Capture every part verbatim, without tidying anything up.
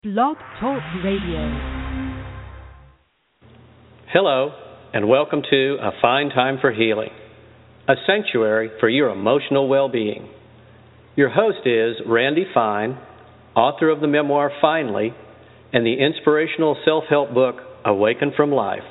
Blog Talk Radio. Hello, and welcome to A Fine Time for Healing, a sanctuary for your emotional well-being. Your host is Randy Fine, author of the memoir Finally, and the inspirational self-help book Awaken from Life.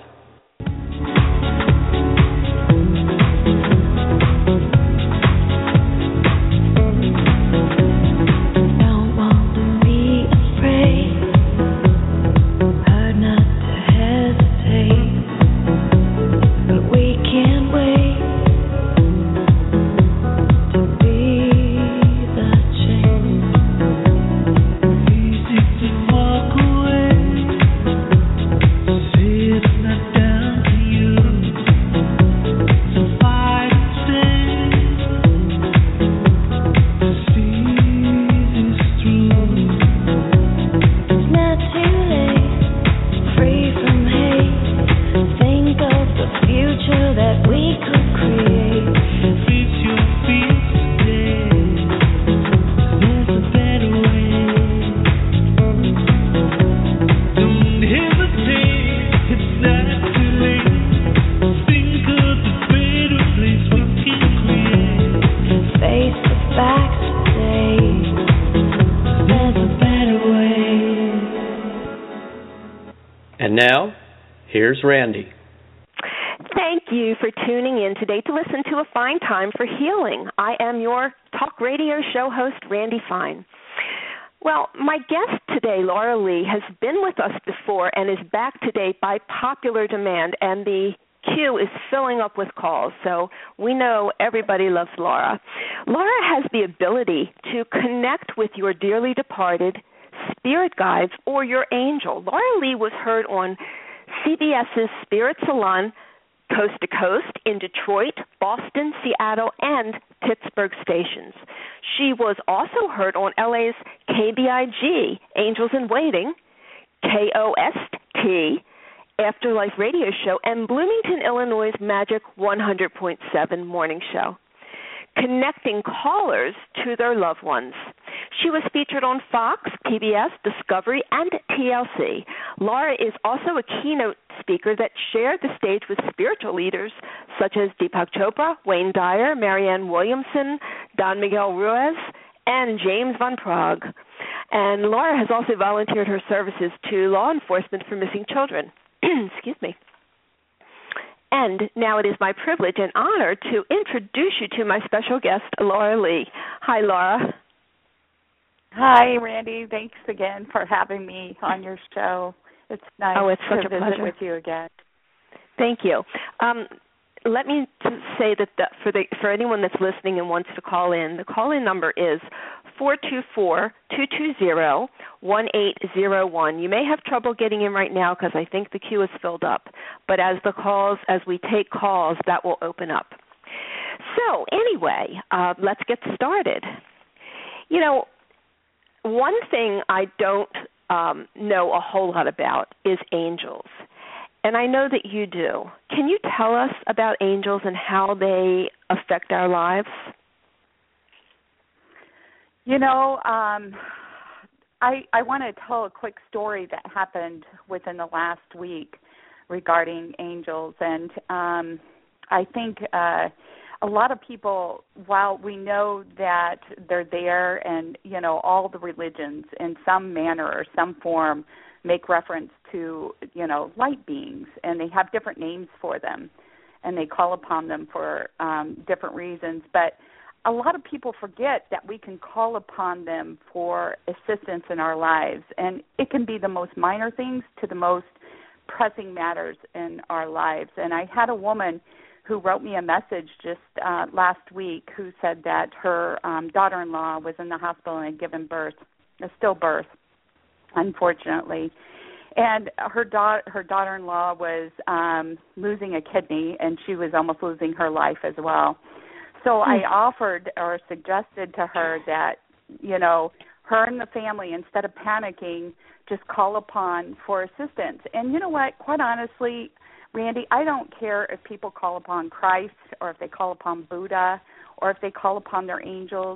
And now, here's Randy. Thank you for tuning in today to listen to A Fine Time for Healing. I am your talk radio show host, Randy Fine. Well, my guest today, Laura Lee, has been with us before and is back today by popular demand, and the queue is filling up with calls, so we know everybody loves Laura. Laura has the ability to connect with your dearly departed spirit guides or your angel. Laura Lee was heard on CBS's Spirit Salon, Coast to Coast, in Detroit, Boston, Seattle, and Pittsburgh stations. She was also heard on L A's K B I G, Angels in Waiting, K O S T, Afterlife Radio Show, and Bloomington, Illinois' Magic one hundred point seven Morning Show, connecting callers to their loved ones. She was featured on Fox, P B S, Discovery, and T L C. Laura is also a keynote speaker that shared the stage with spiritual leaders such as Deepak Chopra, Wayne Dyer, Marianne Williamson, Don Miguel Ruiz, and James Van Praagh. And Laura has also volunteered her services to law enforcement for missing children. Excuse me. And now it is my privilege and honor to introduce you to my special guest, Laura Lee. Hi, Laura. Hi, Randy. Thanks again for having me on your show. It's nice oh, it's to such a visit pleasure. with you again. Thank you. Um, let me say that the, for the for anyone that's listening and wants to call in, the call-in number is four two four, two two zero, one eight zero one. You may have trouble getting in right now because I think the queue is filled up. But as the calls, as we take calls, that will open up. So anyway, uh, let's get started. You know, one thing I don't um, know a whole lot about is angels. And I know that you do. Can you tell us about angels and how they affect our lives? You know, um, I, I want to tell a quick story that happened within the last week regarding angels. And um, I think uh, a lot of people, while we know that they're there and, you know, all the religions in some manner or some form make reference to, you know, light beings, and they have different names for them, and they call upon them for um, different reasons. But a lot of people forget that we can call upon them for assistance in our lives, and it can be the most minor things to the most pressing matters in our lives. And I had a woman who wrote me a message just uh, last week who said that her um, daughter-in-law was in the hospital and had given birth, a stillbirth, unfortunately. And her, da- her daughter-in-law was um, losing a kidney, and she was almost losing her life as well. So I offered or suggested to her that, you know, her and the family, instead of panicking, just call upon for assistance. And you know what? Quite honestly, Randy, I don't care if people call upon Christ or if they call upon Buddha or if they call upon their angels.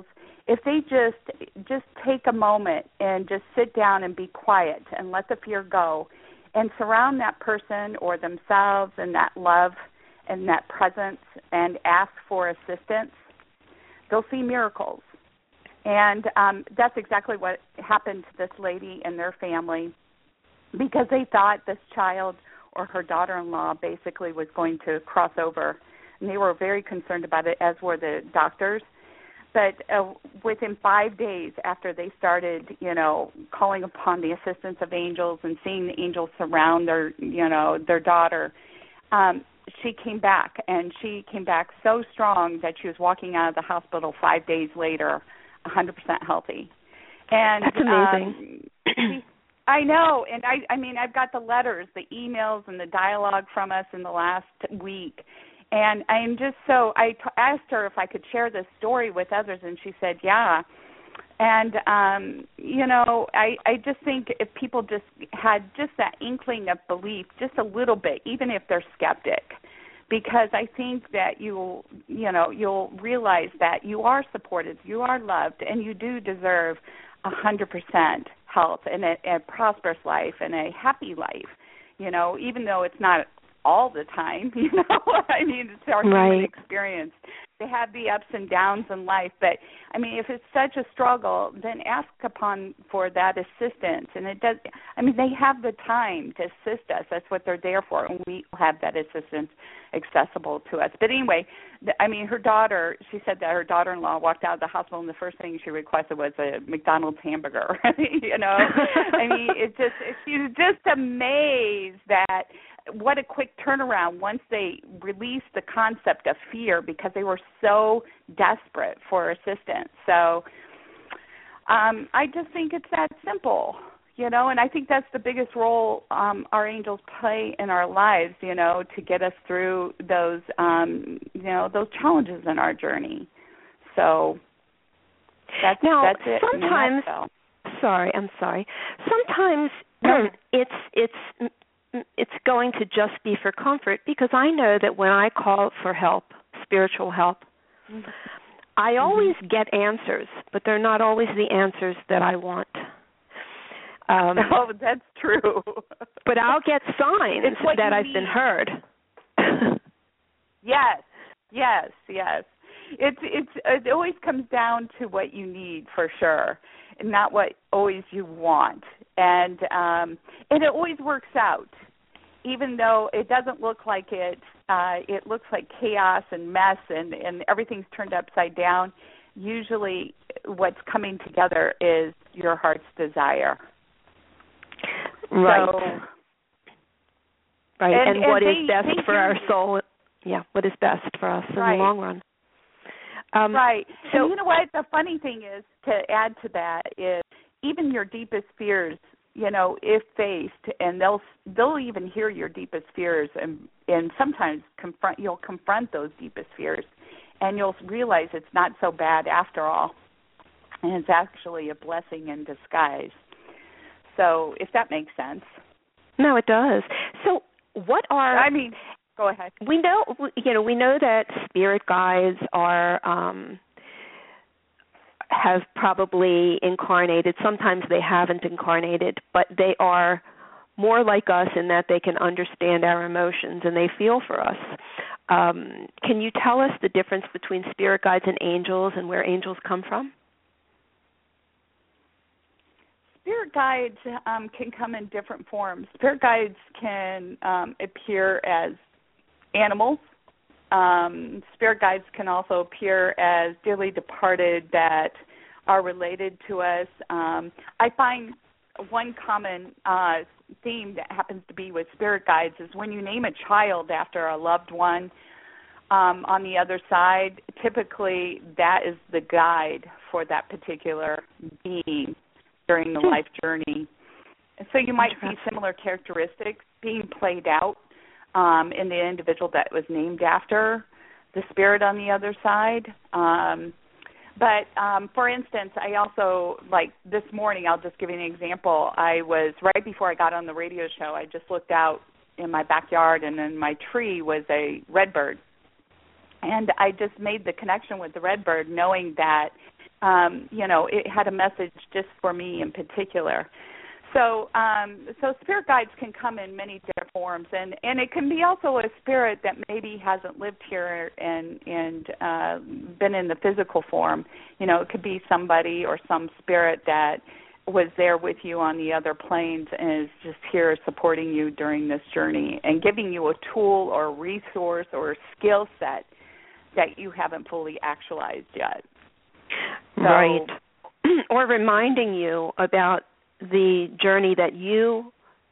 if they just just take a moment and just sit down and be quiet and let the fear go and surround that person or themselves in that love and that presence and ask for assistance, they'll see miracles. And um, that's exactly what happened to this lady and their family, because they thought this child or her daughter-in-law basically was going to cross over. And they were very concerned about it, as were the doctors. But uh, within five days after they started, you know, calling upon the assistance of angels and seeing the angels surround their, you know, their daughter, um, she came back, and she came back so strong that she was walking out of the hospital five days later, one hundred percent healthy. And that's amazing. Um, she, I know, and I, I mean, I've got the letters, the emails, and the dialogue from us in the last week. And I'm just so, I t- asked her if I could share this story with others, and she said, yeah. And, um, you know, I, I just think if people just had just that inkling of belief, just a little bit, even if they're skeptic, because I think that you'll, you know, you'll realize that you are supported, you are loved, and you do deserve one hundred percent health and a, a prosperous life and a happy life, you know, even though it's not all the time, you know. I mean, it's our right. human experience. They have the ups and downs in life, but I mean, if it's such a struggle, then ask upon for that assistance. And it does. I mean, they have the time to assist us. That's what they're there for, and we have that assistance accessible to us. But anyway, the, I mean, her daughter. She said that her daughter-in-law walked out of the hospital, and the first thing she requested was a McDonald's hamburger. You know, I mean, it just she was just amazed that. What a quick turnaround once they released the concept of fear, because they were so desperate for assistance. So um, I just think it's that simple, you know, and I think that's the biggest role um, our angels play in our lives, you know, to get us through those, um, you know, those challenges in our journey. So that's, now, that's it. Sometimes, sorry, I'm sorry. Sometimes no. it's it's. it's going to just be for comfort, because I know that when I call for help, spiritual help, mm-hmm. I always mm-hmm. get answers, but they're not always the answers that I want. Um, oh, that's true. But I'll get signs that I've need. been heard. Yes, yes, yes. It's it's it always comes down to what you need for sure, and not what always you want. And um, and it always works out, even though it doesn't look like it. Uh, it looks like chaos and mess, and, and everything's turned upside down. Usually, what's coming together is your heart's desire. Right. So, right. And, and what and is they, best they for do. our soul? Yeah. What is best for us in right. the long run? Um, right. So and you know what? The funny thing is, to add to that, is even your deepest fears, you know, if faced, and they'll they'll even hear your deepest fears, and and sometimes confront you'll confront those deepest fears, and you'll realize it's not so bad after all, and it's actually a blessing in disguise. So, if that makes sense. No, it does. So, what are I mean? Go ahead. We know, you know, we know that spirit guides are. Um, have probably incarnated. Sometimes they haven't incarnated, but they are more like us in that they can understand our emotions and they feel for us. Um, can you tell us the difference between spirit guides and angels and where angels come from? Spirit guides um, can come in different forms. Spirit guides can um, appear as animals. Um, spirit guides can also appear as dearly departed that are related to us. Um, I find one common uh, theme that happens to be with spirit guides is when you name a child after a loved one um, on the other side, typically that is the guide for that particular being during the life journey. And so you might see similar characteristics being played out Um, in the individual that was named after the spirit on the other side. Um, but, um, for instance, I also, like this morning, I'll just give you an example. I was, right before I got on the radio show, I just looked out in my backyard, and in my tree was a redbird. And I just made the connection with the redbird, knowing that um, you know, it had a message just for me in particular. So, um, so spirit guides can come in many different forms, and, and it can be also a spirit that maybe hasn't lived here and and uh, been in the physical form. You know, it could be somebody or some spirit that was there with you on the other planes and is just here supporting you during this journey and giving you a tool or a resource or a skill set that you haven't fully actualized yet. So, right. Or reminding you about the journey that you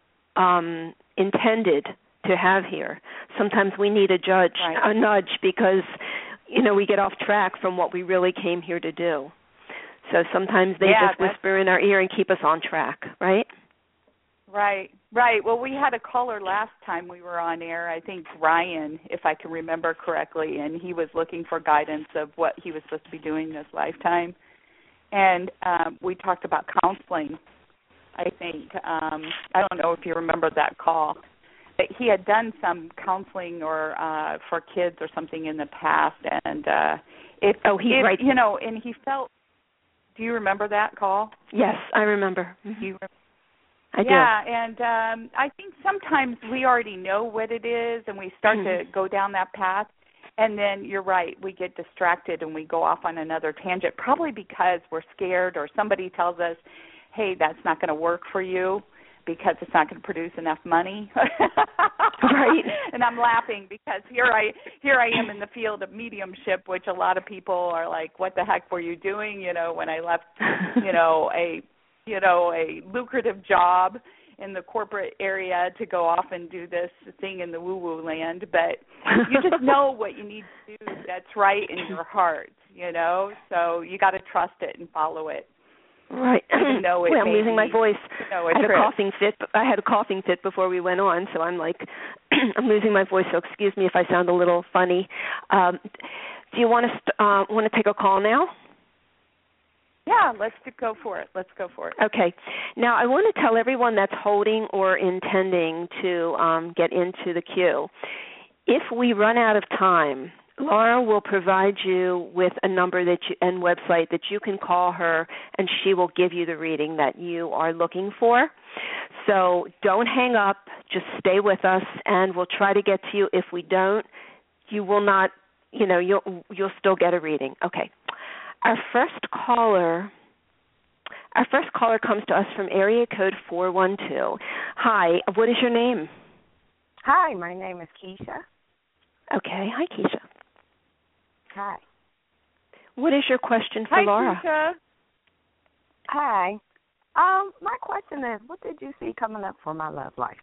um, intended to have here. Sometimes we need a judge, right. a nudge, because, you know, we get off track from what we really came here to do. So sometimes they yeah, just whisper in our ear and keep us on track, right? Right, right. Well, we had a caller last time we were on air, I think Ryan, if I can remember correctly, and he was looking for guidance of what he was supposed to be doing this lifetime. And um, we talked about counseling, I think. Um, I don't know if you remember that call. But he had done some counseling or uh, for kids or something in the past. And uh, if, oh, he's if, right. you know, and he felt, do you remember that call? Yes, I remember. Mm-hmm. Do you remember? I yeah, do. and um, I think sometimes we already know what it is, and we start mm-hmm. to go down that path, and then you're right, we get distracted and we go off on another tangent, probably because we're scared or somebody tells us, hey, that's not going to work for you because it's not going to produce enough money. Right. And I'm laughing because here I here I am in the field of mediumship, which a lot of people are like, what the heck were you doing, you know, when I left, you know, a you know, a lucrative job in the corporate area to go off and do this thing in the woo-woo land. But you just know what you need to do that's right in your heart, you know. So you got to trust it and follow it. Right. Even though it Wait, I'm may losing be, my voice. You know, I had trip. a coughing fit. I had a coughing fit before we went on, so I'm like, I'm losing my voice. So excuse me if I sound a little funny. Um, do you want to st- uh, want to take a call now? Yeah, let's go for it. Let's go for it. Okay. Now, I want to tell everyone that's holding or intending to um, get into the queue, if we run out of time, Laura will provide you with a number that you, and website that you can call her, and she will give you the reading that you are looking for. So don't hang up. Just stay with us, and we'll try to get to you. If we don't, you will not, you know, you'll, you'll still get a reading. Okay. Our first caller, our first caller comes to us from area code four one two. Hi, what is your name? Hi, my name is Keisha. Okay, hi Keisha. Hi. What is your question for hi, Laura? Keisha. Hi. Um, my question is, what did you see coming up for my love life?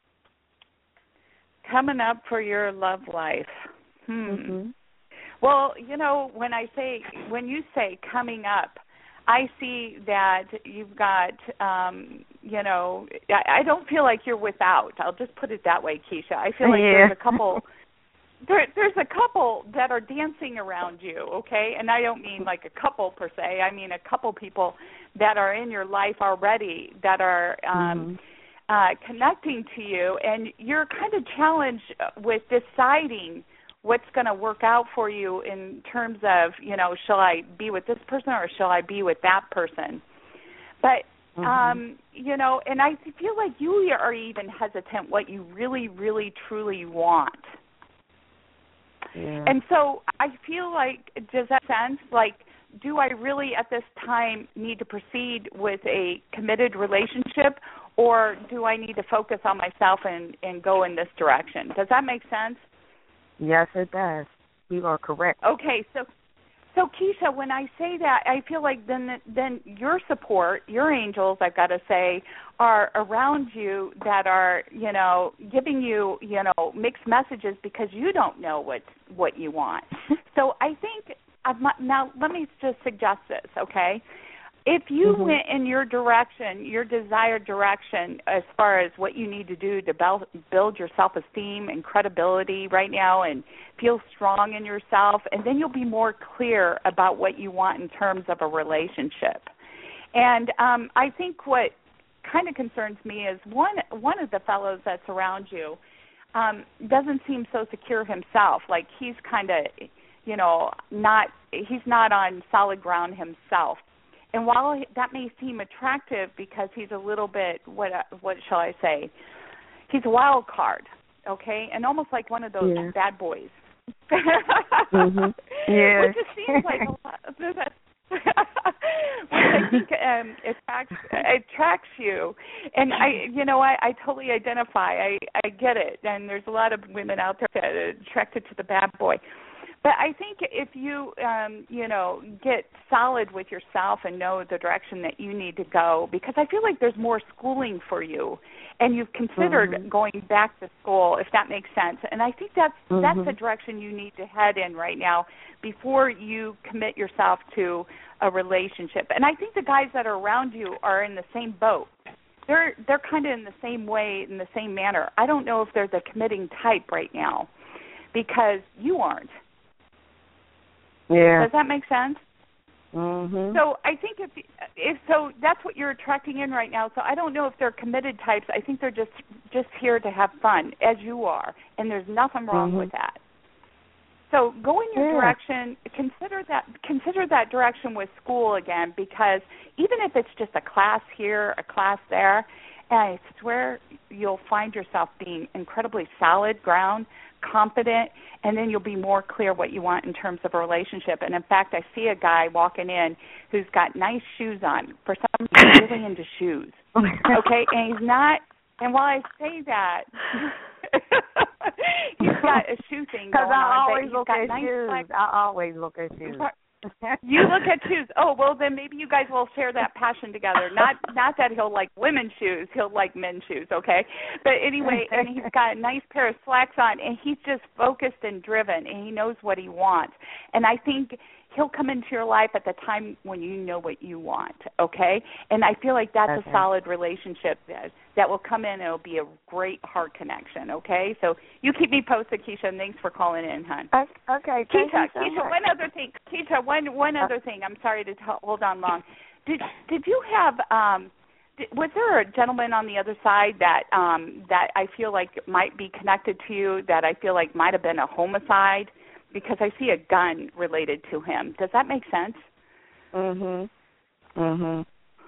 Coming up for your love life. Hmm. Mm-hmm. Well, you know, when I say, when you say coming up, I see that you've got, um, you know, I, I don't feel like you're without. I'll just put it that way, Keisha. I feel like yeah. there's a couple, there, there's a couple that are dancing around you, okay? And I don't mean like a couple per se. I mean a couple people that are in your life already that are um, mm-hmm. uh, connecting to you, and you're kind of challenged with deciding what's going to work out for you in terms of, you know, shall I be with this person or shall I be with that person? But, mm-hmm. um, you know, and I feel like you are even hesitant what you really, really, truly want. Yeah. And so I feel like, does that sense? Like, do I really at this time need to proceed with a committed relationship, or do I need to focus on myself and, and go in this direction? Does that make sense? Yes, it does. You are correct. Okay, so so Keisha, when I say that, I feel like then then your support, your angels, I've got to say, are around you that are, you know, giving you, you know, mixed messages because you don't know what what you want. So I think I've, now let me just suggest this, okay? If you mm-hmm. went in your direction, your desired direction, as far as what you need to do to build, build your self-esteem and credibility right now and feel strong in yourself, and then you'll be more clear about what you want in terms of a relationship. And um, I think what kind of concerns me is one one of the fellows that's around you um, doesn't seem so secure himself. Like he's kind of you know, not he's not on solid ground himself. And while he, that may seem attractive because he's a little bit, what what shall I say, he's a wild card, okay, and almost like one of those yeah. bad boys. mm-hmm. Yeah. Which just seems like a lot of that. Which I think um, attracts attracts you, and I, you know, I, I totally identify. I, I get it, and there's a lot of women out there that are attracted to the bad boy. But I think if you, um, you know, get solid with yourself and know the direction that you need to go, because I feel like there's more schooling for you, and you've considered mm-hmm. going back to school, if that makes sense. And I think that's mm-hmm. that's the direction you need to head in right now before you commit yourself to a relationship. And I think the guys that are around you are in the same boat. They're they're kind of in the same way, in the same manner. I don't know if they're the committing type right now, because you aren't. Yeah. Does that make sense? Mhm. So I think if if so, that's what you're attracting in right now. So I don't know if they're committed types. I think they're just just here to have fun, as you are, and there's nothing wrong mm-hmm. with that. So go in your yeah. direction. Consider that consider that direction with school again, because even if it's just a class here, a class there, and I swear you'll find yourself being incredibly solid ground, confident, and then you'll be more clear what you want in terms of a relationship. And in fact, I see a guy walking in who's got nice shoes on. For some reason, he's really into shoes. Okay, and he's not. And while I say that, he's got a shoe thing going I on. Always he's look got at nice shoes. flex- I always look at shoes. You look at shoes. Oh, well, then maybe you guys will share that passion together. Not not that he'll like women's shoes. He'll like men's shoes, okay? But anyway, and he's got a nice pair of slacks on, and he's just focused and driven, and he knows what he wants. And I think he'll come into your life at the time when you know what you want, okay? And I feel like that's okay. a solid relationship that, that will come in and it'll be a great heart connection, okay? So you keep me posted, Keisha, and thanks for calling in, hon. Okay, thank Keisha, you so Keisha, much. one other thing. Keisha, one one other thing. I'm sorry to t- hold on long. Did did you have um did, was there a gentleman on the other side that um that I feel like might be connected to you that I feel like might have been a homicide? Because I see a gun related to him. Does that make sense? Mhm. Mhm.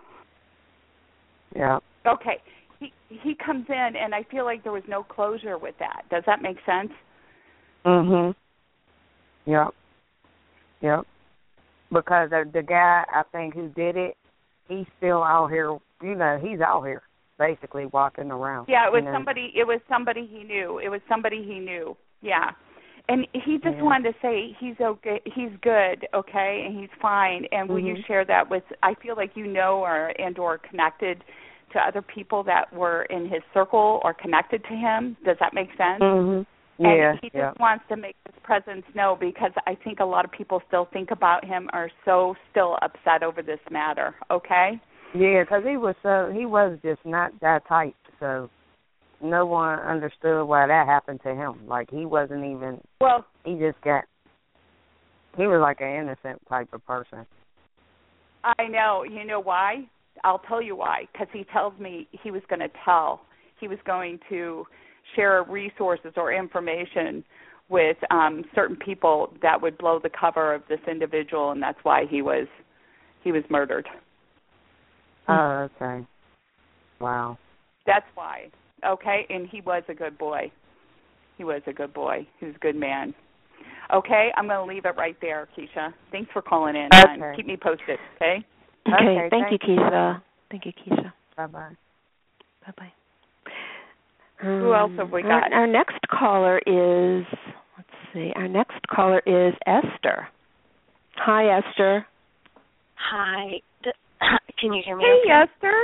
Yeah. Okay. He he comes in, and I feel like there was no closure with that. Does that make sense? Mhm. Yep. Yep. Because the, the guy, I think, who did it, he's still out here. You know, he's out here basically walking around. Yeah, it was you know. somebody. It was somebody he knew. It was somebody he knew. Yeah. And he just yeah. wanted to say he's okay, he's good, okay, and he's fine. And will mm-hmm. you share that with? I feel like you know, or and or connected to other people that were in his circle or connected to him. Does that make sense? Mm-hmm. Yeah. And he just yeah. wants to make his presence known, because I think a lot of people still think about him, are so still upset over this matter. Okay. Yeah, because he was so he was just not that type, so. No one understood why that happened to him. Like, he wasn't even, well, he just got, he was like an innocent type of person. I know. You know why? I'll tell you why. Because he tells me he was going to tell. He was going to share resources or information with um, certain people that would blow the cover of this individual, and that's why he was, he was murdered. Oh, okay. Wow. That's why. Okay, and he was a good boy. He was a good boy. He was a good man. Okay, I'm going to leave it right there, Keisha. Thanks for calling in. Okay. Keep me posted, okay? Okay, okay thank, thank you, Keisha. Thank you, Keisha. Bye-bye. Bye-bye. Who else have we got? Our, our next caller is, let's see, our next caller is Esther. Hi, Esther. Hi. Can you hear me? Hey, okay? Esther.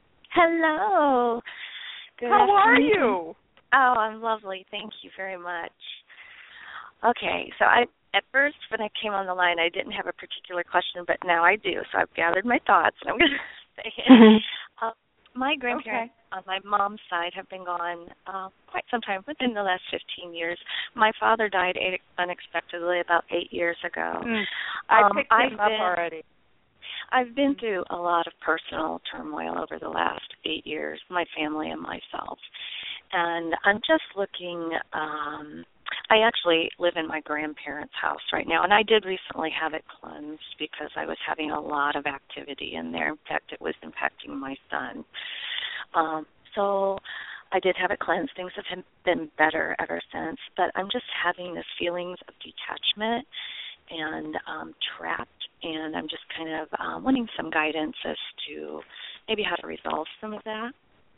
Hello. Good How are afternoon. you? Oh, I'm lovely. Thank you very much. Okay, so I at first when I came on the line, I didn't have a particular question, but now I do. So I've gathered my thoughts, and I'm going to say it. Uh, my grandparents okay. on my mom's side have been gone uh, quite some time, within the last fifteen years. My father died eight, unexpectedly about eight years ago. Mm. I um, picked him I've up been, already. I've been through a lot of personal turmoil over the last eight years, my family and myself. And I'm just looking um, I actually live in my grandparents' house right now, and I did recently have it cleansed because I was having a lot of activity in there. In fact, it was impacting my son. Um, so I did have it cleansed. Things have been better ever since, but I'm just having this feelings of detachment and um, trapped, and I'm just kind of um, wanting some guidance as to maybe how to resolve some of that.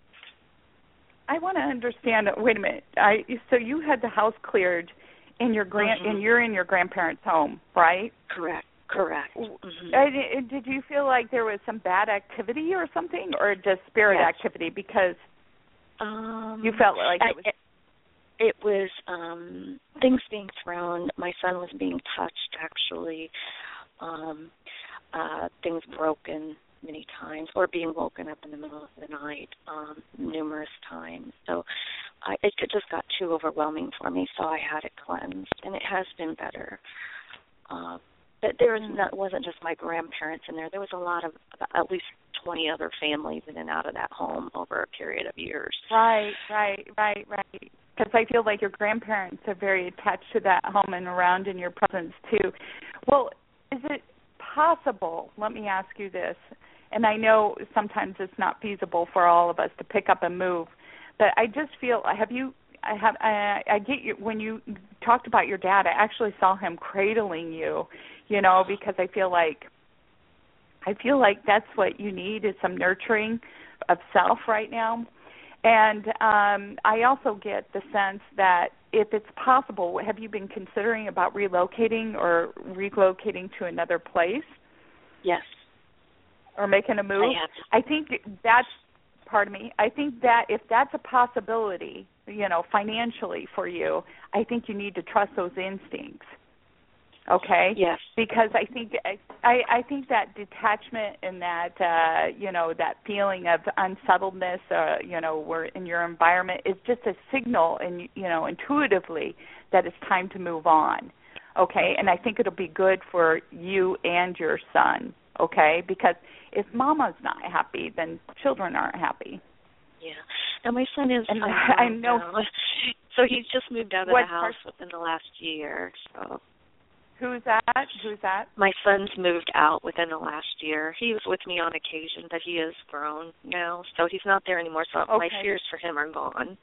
I want to understand. Wait a minute. I so you had the house cleared in your grand, mm-hmm. and you're in your grandparents' home, right? Correct. Correct. Mm-hmm. Uh, did you feel like there was some bad activity or something, or just spirit yes. activity? Because um, you felt like it was. It, it was um, things being thrown. My son was being touched, actually. Um, uh, things broken many times, or being woken up in the middle of the night um, numerous times. So I, it just got too overwhelming for me, so I had it cleansed, and it has been better. Uh, but there was not, wasn't just my grandparents in there. There was a lot of, at least twenty other families in and out of that home over a period of years. Right, right, right, right. Because I feel like your grandparents are very attached to that home and around in your presence, too. Well, is it possible, let me ask you this, and I know sometimes it's not feasible for all of us to pick up and move, but I just feel, have you, I have, I, I get you, when you talked about your dad, I actually saw him cradling you, you know, because I feel like, I feel like that's what you need is some nurturing of self right now. And um, I also get the sense that if it's possible, have you been considering about relocating or relocating to another place? Yes. Or making a move? I have. I think that's, pardon me, I think that if that's a possibility, you know, financially for you, I think you need to trust those instincts. Okay. Yes. Because I think I, I think that detachment and that uh, you know that feeling of unsettledness, uh, you know, where in your environment is just a signal, and you know, intuitively that it's time to move on. Okay. And I think it'll be good for you and your son. Okay. Because if Mama's not happy, then children aren't happy. Yeah. Now my son is. And I know. Now. So he's just moved out of what the house part? within the last year. So. Who's that? Who's that? My son's moved out within the last year. He was with me on occasion, but he is grown now, so he's not there anymore. So okay. my fears for him are gone.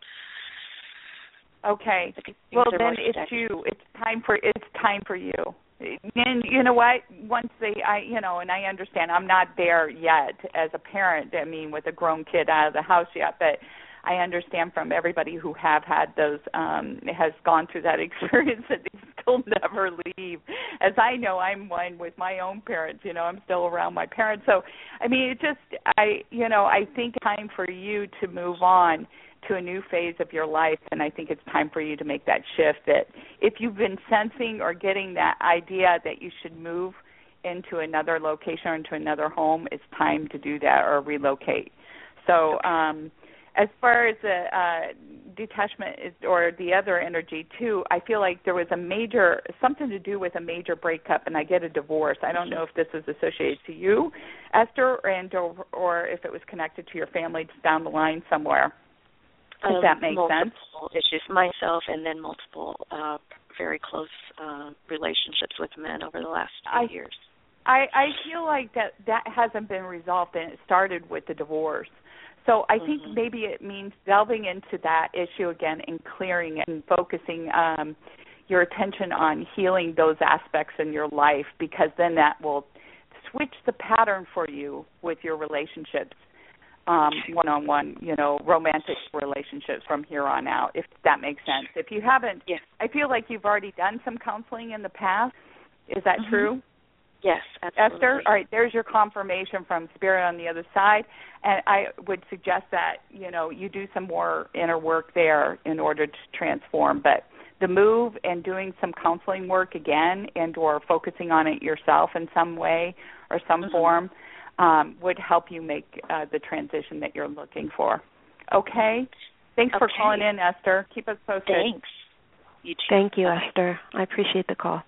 Okay. Well, then it's you. It's time for it's time for you. And you know what? Once they, I, you know, and I understand. I'm not there yet as a parent. I mean, with a grown kid out of the house yet, but I understand from everybody who have had those, um, has gone through that experience that they still never leave. As I know, I'm one with my own parents. You know, I'm still around my parents. So, I mean, it just, I, you know, I think it's time for you to move on to a new phase of your life, and I think it's time for you to make that shift. That if you've been sensing or getting that idea that you should move into another location or into another home, it's time to do that or relocate. So, um, as far as the uh, detachment is, or the other energy too, I feel like there was a major, something to do with a major breakup, and I get a divorce. I don't know if this is associated to you, Esther, and or, or if it was connected to your family down the line somewhere. Does um, that make multiple sense? Issues, myself, and then multiple uh, very close uh, relationships with men over the last two I, years. I, I feel like that that hasn't been resolved, and it started with the divorce. So I think mm-hmm. maybe it means delving into that issue again and clearing it and focusing um, your attention on healing those aspects in your life, because then that will switch the pattern for you with your relationships, um, one-on-one, you know, romantic relationships from here on out, if that makes sense. If you haven't, yes. I feel like you've already done some counseling in the past. Is that mm-hmm. true? Yes, absolutely. Esther, all right, there's your confirmation from Spirit on the other side, and I would suggest that, you know, you do some more inner work there in order to transform, but the move and doing some counseling work again and or focusing on it yourself in some way or some mm-hmm. form um, would help you make uh, the transition that you're looking for. Okay? Thanks okay. for calling in, Esther. Keep us posted. Thanks. You too. Thank you, Bye. Esther. I appreciate the call.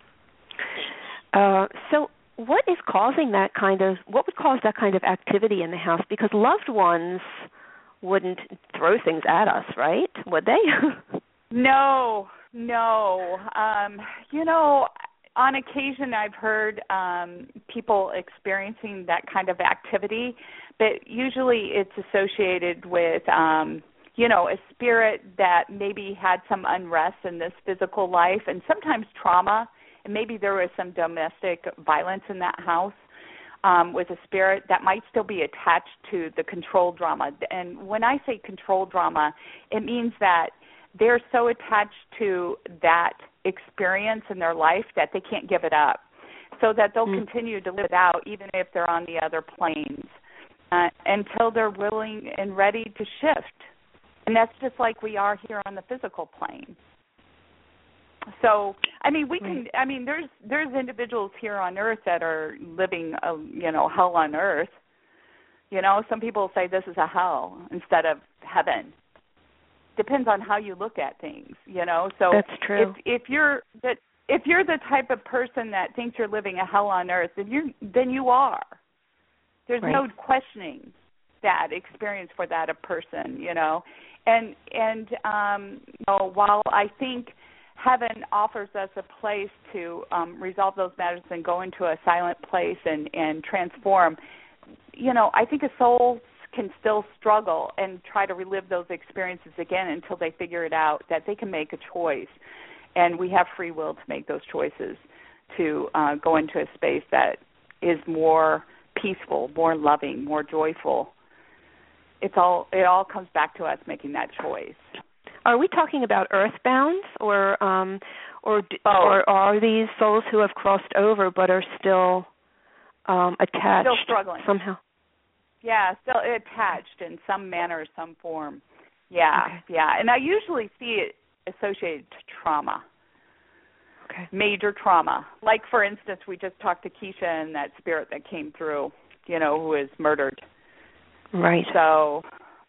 Uh, so what is causing that kind of, what would cause that kind of activity in the house? Because loved ones wouldn't throw things at us, right? Would they? No, No. Um, you know, on occasion I've heard um, people experiencing that kind of activity, but usually it's associated with, um, you know, a spirit that maybe had some unrest in this physical life and sometimes trauma, and maybe there was some domestic violence in that house. Um, with a spirit that might still be attached to the control drama. And when I say control drama, it means that they're so attached to that experience in their life that they can't give it up, so that they'll mm. continue to live it out even if they're on the other planes uh, until they're willing and ready to shift. And that's just like we are here on the physical plane. So, I mean, we can. I mean, there's there's individuals here on Earth that are living, a, you know, hell on Earth. You know, some people say this is a hell instead of heaven. Depends on how you look at things. You know, so that's true. If, if you're that, if you're the type of person that thinks you're living a hell on Earth, then you then you are. There's right. no questioning that experience for that a person. You know, and and um, you know, while I think heaven offers us a place to um, resolve those matters and go into a silent place and, and transform, you know, I think a soul can still struggle and try to relive those experiences again until they figure it out, that they can make a choice. And we have free will to make those choices to uh, go into a space that is more peaceful, more loving, more joyful. It's all it all comes back to us making that choice. Are we talking about earthbounds, or um, or oh. or are these souls who have crossed over but are still um, attached? Still struggling somehow. Yeah, still attached in some manner, some form. Yeah, okay. yeah, and I usually see it associated to trauma. Okay. Major trauma. Like, for instance, we just talked to Keisha and that spirit that came through, you know, who was murdered. Right. So.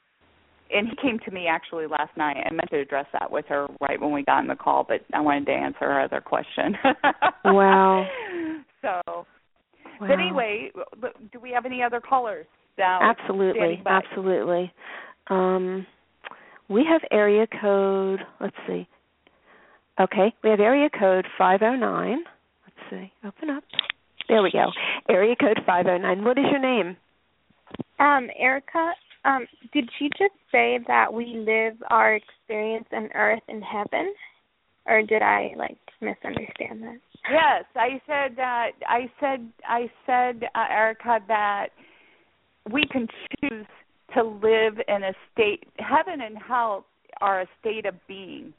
And he came to me actually last night. I meant to address that with her right when we got on the call, but I wanted to answer her other question. Wow. So, wow. But anyway, do we have any other callers? Now, absolutely, absolutely. Um, we have area code, let's see. Okay, we have area code five oh nine. Let's see, open up. There we go. Area code five oh nine. What is your name? Um, Erica. Um, did she just say that we live our experience on earth in heaven? Or did I, like, misunderstand that? Yes, I said that, I said, I said, uh, Erica, that we can choose to live in a state, heaven and hell are a state of being.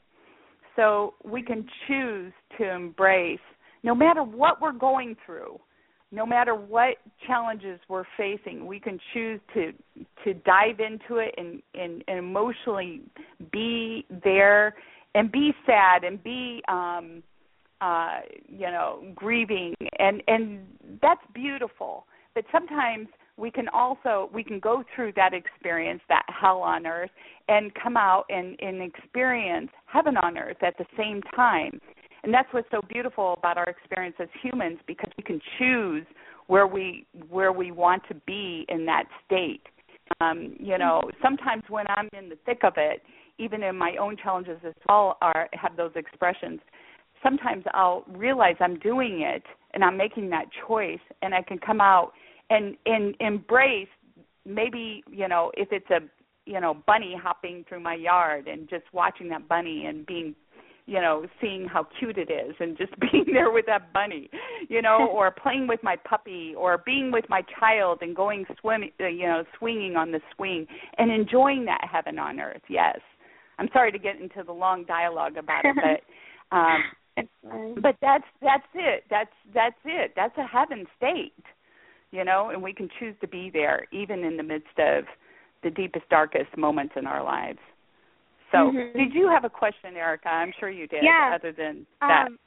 So we can choose to embrace, no matter what we're going through, no matter what challenges we're facing, we can choose to to dive into it and, and, and emotionally be there and be sad and be, um, uh, you know, grieving. And, and that's beautiful. But sometimes we can also, we can go through that experience, that hell on earth, and come out and, and experience heaven on earth at the same time. And that's what's so beautiful about our experience as humans, because we can choose where we where we want to be in that state. Um, you know, sometimes when I'm in the thick of it, even in my own challenges as well, are have those expressions. Sometimes I'll realize I'm doing it and I'm making that choice, and I can come out and, and embrace maybe, you know, if it's a, you know, bunny hopping through my yard and just watching that bunny and being, you know, seeing how cute it is and just being there with that bunny, you know, or playing with my puppy, or being with my child and going swimming, you know, swinging on the swing and enjoying that heaven on earth. Yes. I'm sorry to get into the long dialogue about it, but um, but that's that's it. That's that's it. That's a heaven state, you know, and we can choose to be there even in the midst of the deepest, darkest moments in our lives. So, mm-hmm. Did you have a question, Erica? I'm sure you did. Yeah. Other than that. Um,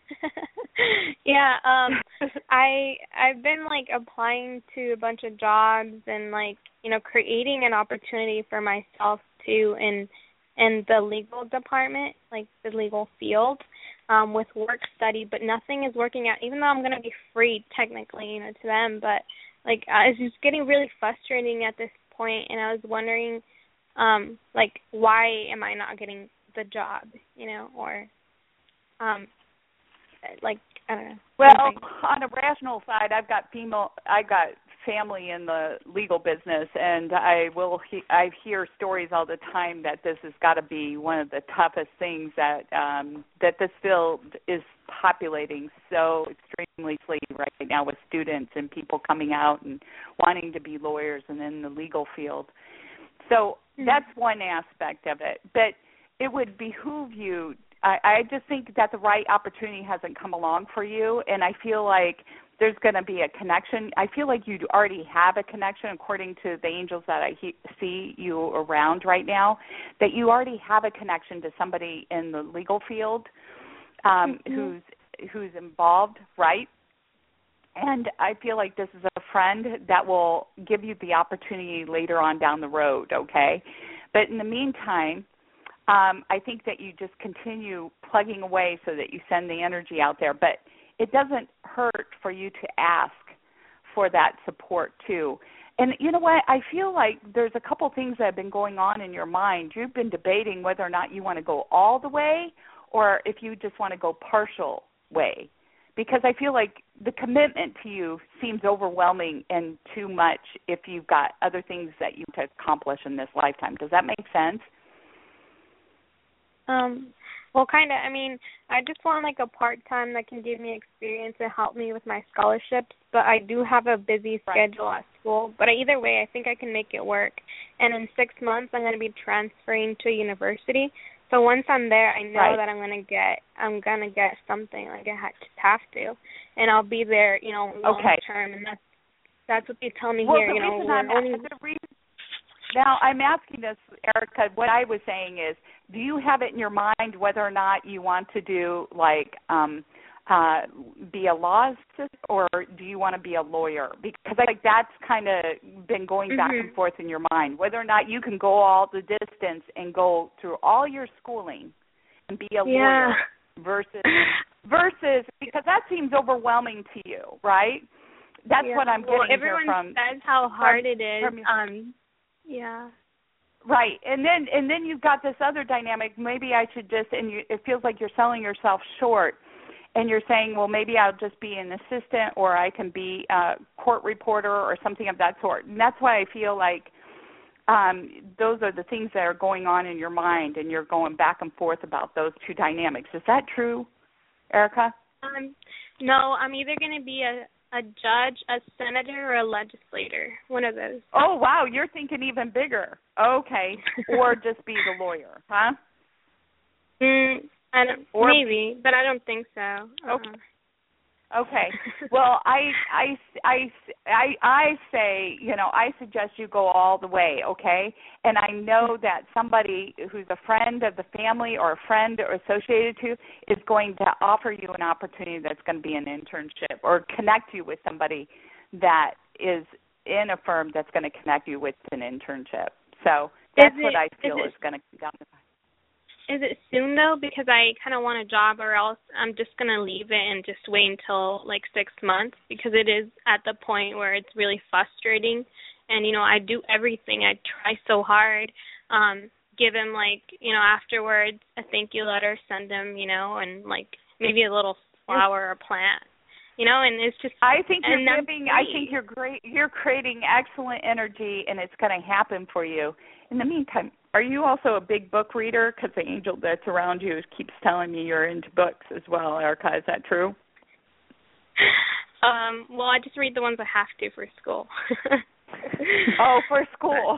yeah. Um, I I've been like applying to a bunch of jobs and like you know creating an opportunity for myself too in in the legal department, like the legal field, um, with work study. But nothing is working out. Even though I'm going to be free technically, you know, to them, but like uh, it's just getting really frustrating at this point. And I was wondering. Um, like, why am I not getting the job, you know, or um, like I don't know. Well, something. on a rational side, I've got female, I got family in the legal business, and I will, he, I hear stories all the time that this has got to be one of the toughest things that um, that this field is populating so extremely right now with students and people coming out and wanting to be lawyers and in the legal field. So mm-hmm. that's one aspect of it, but it would behoove you. I, I just think that the right opportunity hasn't come along for you, and I feel like there's going to be a connection. I feel like you already have a connection, according to the angels that I he, see you around right now, that you already have a connection to somebody in the legal field um, mm-hmm. who's who's involved, right? And I feel like this is a friend that will give you the opportunity later on down the road, okay? But in the meantime, um, I think that you just continue plugging away so that you send the energy out there. But it doesn't hurt for you to ask for that support, too. And you know what? I feel like there's a couple things that have been going on in your mind. You've been debating whether or not you want to go all the way or if you just want to go partial way. Because I feel like the commitment to you seems overwhelming and too much if you've got other things that you have to accomplish in this lifetime. Does that make sense? Um, well, kind of. I mean, I just want like a part-time that can give me experience and help me with my scholarships, but I do have a busy schedule at school. But either way, I think I can make it work. And in six months, I'm going to be transferring to a university. So once I'm there, I know right. that I'm gonna get I'm gonna get something. Like I just have to, and I'll be there, you know, long okay. term. And that's that's what they tell me well, here. The you know, reason we're I'm only... the reason, now I'm asking this, Erica. What I was saying is, do you have it in your mind whether or not you want to do like um, uh, be a law assistant or do you want to be a lawyer? Because I think that's kind of been going mm-hmm. back and forth in your mind, whether or not you can go all the distance and go through all your schooling and be a yeah. lawyer versus versus because that seems overwhelming to you, right? That's yeah. what I'm getting well, everyone here from. says how hard from, it is. From, um, yeah. Right, and then and then you've got this other dynamic. Maybe I should just, and you, it feels like you're selling yourself short. And you're saying, well, maybe I'll just be an assistant or I can be a court reporter or something of that sort. And that's why I feel like um, those are the things that are going on in your mind and you're going back and forth about those two dynamics. Is that true, Erica? Um, no, I'm either going to be a, a judge, a senator, or a legislator, one of those. Oh, wow, you're thinking even bigger. Okay, or just be the lawyer, huh? Mm. I don't, or, maybe, but I don't think so. Uh-huh. Okay. Okay. Well, I, I, I, I, I say, you know, I suggest you go all the way, okay? And I know that somebody who's a friend of the family or a friend or associated to is going to offer you an opportunity that's going to be an internship or connect you with somebody that is in a firm that's going to connect you with an internship. So that's is what it, I feel is, is going to come down the line. Is it soon, though? Because I kind of want a job or else I'm just going to leave it and just wait until, like, six months because it is at the point where it's really frustrating. And, you know, I do everything. I try so hard. Um, give him, like, you know, afterwards a thank you letter, send him, you know, and, like, maybe a little flower or plant. You know, and it's just. I think you're giving. I think you're great. You're creating excellent energy, and it's going to happen for you. In the meantime, are you also a big book reader? Because the angel that's around you keeps telling me you're into books as well, Erica. Is that true? Um. Well, I just read the ones I have to for school. Oh, for school.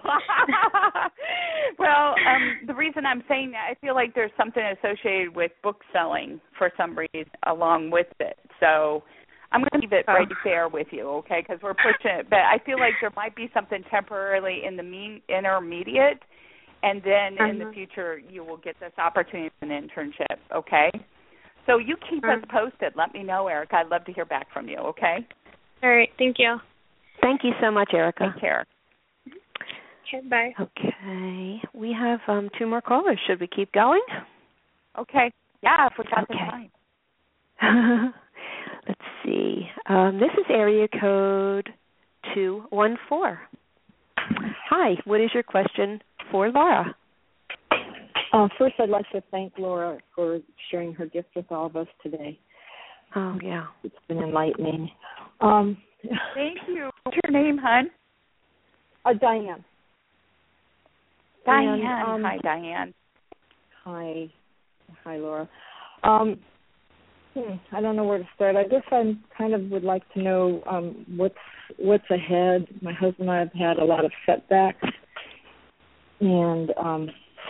Well, um, the reason I'm saying that, I feel like there's something associated with book selling for some reason along with it. So I'm going to leave it right there with you, okay, because we're pushing it. But I feel like there might be something temporarily in the mean, intermediate, and then uh-huh. in the future you will get this opportunity for an internship, okay? So you keep uh-huh. us posted. Let me know, Erica. I'd love to hear back from you, okay? All right. Thank you. Thank you so much, Erica. Take care. Okay, bye. Okay. We have um, two more callers. Should we keep going? Okay. Yeah, if we got okay. the time. Let's see. Um, this is area code two one four. Hi, what is your question for Laura? Uh, first, I'd like to thank Laura for sharing her gift with all of us today. Oh, yeah. It's been enlightening. Um, Thank you. What's your name, hon? Uh, Diane. Diane. And, um, hi, Diane. Hi. Hi, Laura. Um, hmm, I don't know where to start. I guess I kind of would like to know um, what's what's ahead. My husband and I have had a lot of setbacks, and um,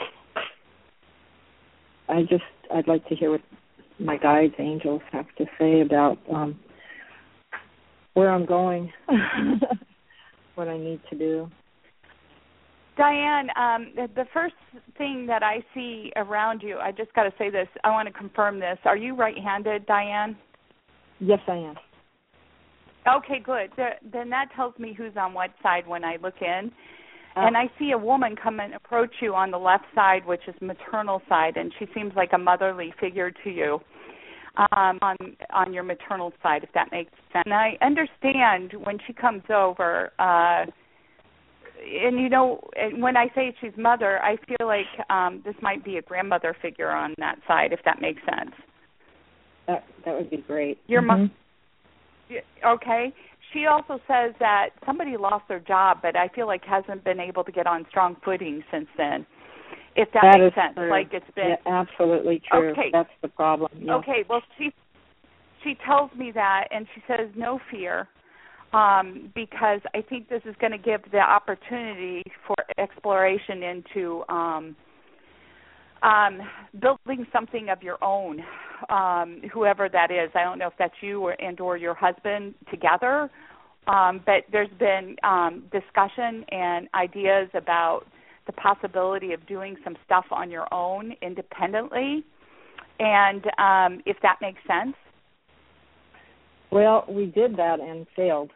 I just I'd like to hear what my guides, angels, have to say about um, where I'm going, what I need to do. Diane, um, the first thing that I see around you, I just got to say this. I want to confirm this. Are you right-handed, Diane? Yes, I am. Okay, good. Then that tells me who's on what side when I look in. Uh, and I see a woman come and approach you on the left side, which is maternal side, and she seems like a motherly figure to you um, on on your maternal side, if that makes sense. And I understand when she comes over, uh, and, you know, when I say she's mother, I feel like um, this might be a grandmother figure on that side, if that makes sense. That that would be great. Your mm-hmm. mo- okay. She also says that somebody lost their job, but I feel like hasn't been able to get on strong footing since then, if that, that makes is sense. True. Like it's been yeah, absolutely true. Okay. That's the problem. Yeah. Okay. Well, she she tells me that, and she says no fear. Um, because I think this is going to give the opportunity for exploration into um, um, building something of your own, um, whoever that is. I don't know if that's you or, and or your husband together, um, but there's been um, discussion and ideas about the possibility of doing some stuff on your own independently, and um, if that makes sense. Well, we did that and failed.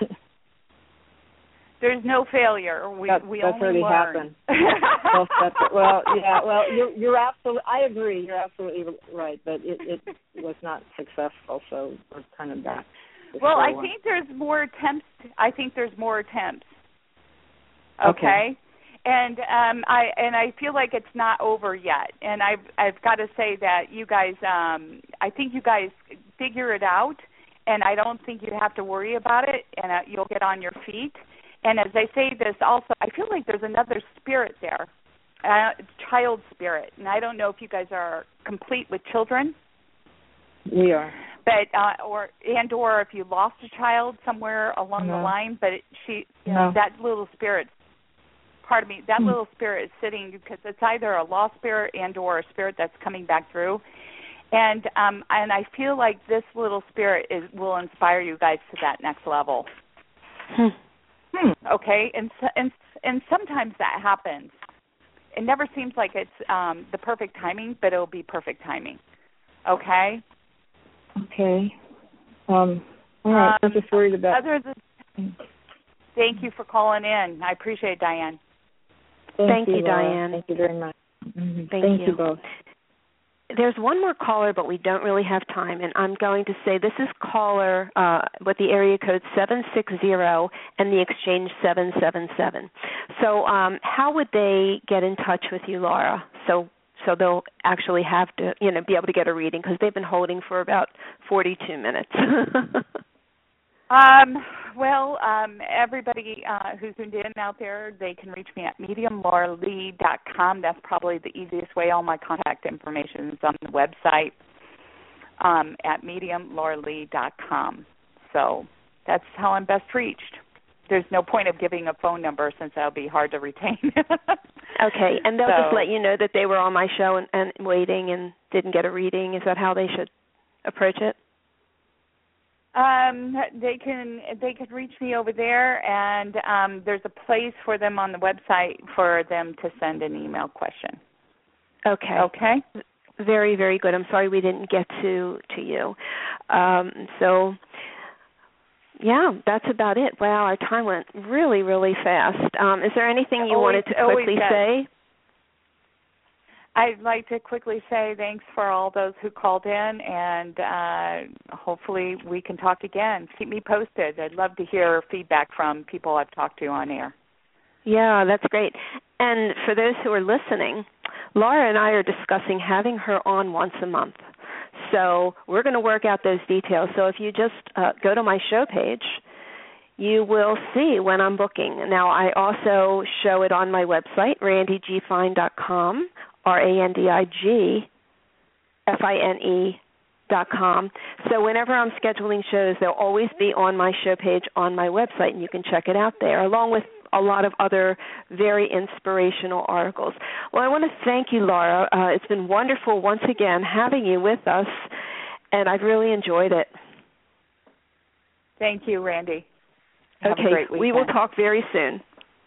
There's no failure. We that, we that's only already learn. happened. well, that's, well, yeah. Well, you're you're absolutely. I agree. You're absolutely right. But it, it was not successful, so we're kind of back. Well, I one. think there's more attempts. I think there's more attempts. Okay. okay. And um, I and I feel like it's not over yet. And I've I've got to say that you guys. Um, I think you guys figure it out. And I don't think you have to worry about it, and uh, you'll get on your feet. And as I say this also, I feel like there's another spirit there, uh, child spirit. And I don't know if you guys are complete with children. We are. But uh, or and or if you lost a child somewhere along no. the line, but it, she you no. know, that little spirit, pardon me, that hmm. little spirit is sitting because it's either a lost spirit and or a spirit that's coming back through. And um, and I feel like this little spirit is will inspire you guys to that next level. Hmm. Hmm. Okay, and and and sometimes that happens. It never seems like it's um, the perfect timing, but it'll be perfect timing. Okay. Okay. Um. All right. Um, I'm just worried about. Other than, thank you for calling in. I appreciate it, Diane. Thank, Thank you, you, Laura. Diane. Thank you very much. Mm-hmm. Thank, Thank you. you both. There's one more caller, but we don't really have time, and I'm going to say this is caller uh, with the area code seven six zero and the exchange seven seven seven. So um, how would they get in touch with you, Laura? So so they'll actually have to, you know, be able to get a reading because they've been holding for about forty-two minutes. Um, well, um, everybody uh, who's tuned in out there, they can reach me at medium laura lee dot com. That's probably the easiest way. All my contact information is on the website um, at medium laura lee dot com. So that's how I'm best reached. There's no point of giving a phone number since that'll be hard to retain. Okay, and they'll so, just let you know that they were on my show and, and waiting and didn't get a reading. Is that how they should approach it? Um, they can they can reach me over there, and um, there's a place for them on the website for them to send an email question. Okay. Okay. Very, very good. I'm sorry we didn't get to to you. Um, so, yeah, that's about it. Wow, our time went really, really fast. Um, is there anything you always, wanted to quickly say? I'd like to quickly say thanks for all those who called in, and uh, hopefully we can talk again. Keep me posted. I'd love to hear feedback from people I've talked to on air. Yeah, that's great. And for those who are listening, Laura and I are discussing having her on once a month. So we're going to work out those details. So if you just uh, go to my show page, you will see when I'm booking. Now, I also show it on my website, randy g fine dot com, R A N D I G F I N E dot com. So whenever I'm scheduling shows, they'll always be on my show page on my website, and you can check it out there, along with a lot of other very inspirational articles. Well, I want to thank you, Laura. Uh, it's been wonderful once again having you with us, and I've really enjoyed it. Thank you, Randy. Have okay, a great weekend. We will talk very soon.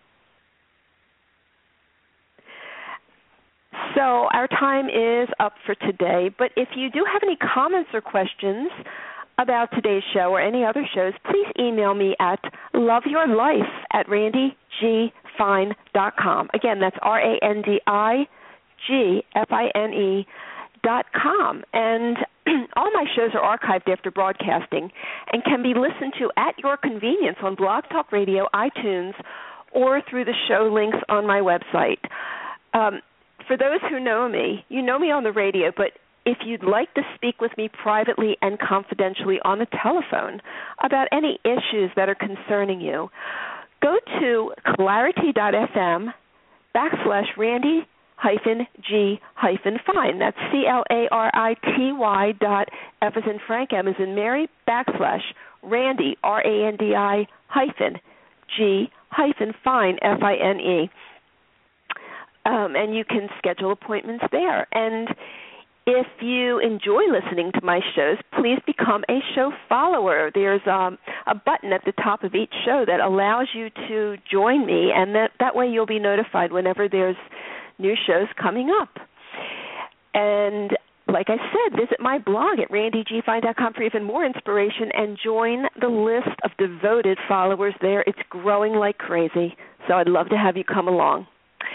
So our time is up for today, but if you do have any comments or questions about today's show or any other shows, please email me at loveyourlife at randy g fine dot com. Again, that's R A N D I G F I N E dot com. And all my shows are archived after broadcasting and can be listened to at your convenience on Blog Talk Radio, iTunes, or through the show links on my website. Um, for those who know me, you know me on the radio, but if you'd like to speak with me privately and confidentially on the telephone about any issues that are concerning you, go to clarity dot f m backslash Randy hyphen G hyphen fine. That's C L A R I T Y dot F as in Frank, M as in Mary, backslash Randy, R A N D I hyphen G hyphen fine, F I N E. Um, and you can schedule appointments there. And if you enjoy listening to my shows, please become a show follower. There's um, a button at the top of each show that allows you to join me, and that, that way you'll be notified whenever there's new shows coming up. And like I said, visit my blog at randy g fine dot com for even more inspiration and join the list of devoted followers there. It's growing like crazy, so I'd love to have you come along.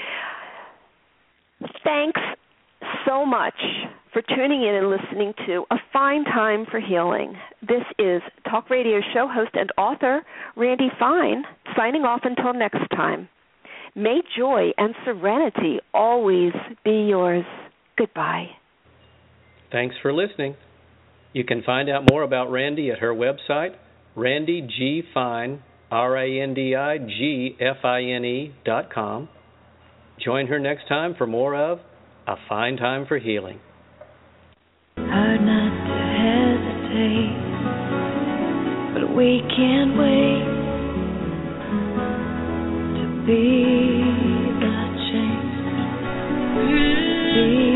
Thanks so much for tuning in and listening to A Fine Time for Healing. This is Talk Radio show host and author Randy Fine, signing off until next time. May joy and serenity always be yours. Goodbye. Thanks for listening. You can find out more about Randy at her website, randy g fine, R A N D I G F I N E dot com. Join her next time for more of A Fine Time for Healing. Hard not to hesitate, but we can't wait to be the change. Be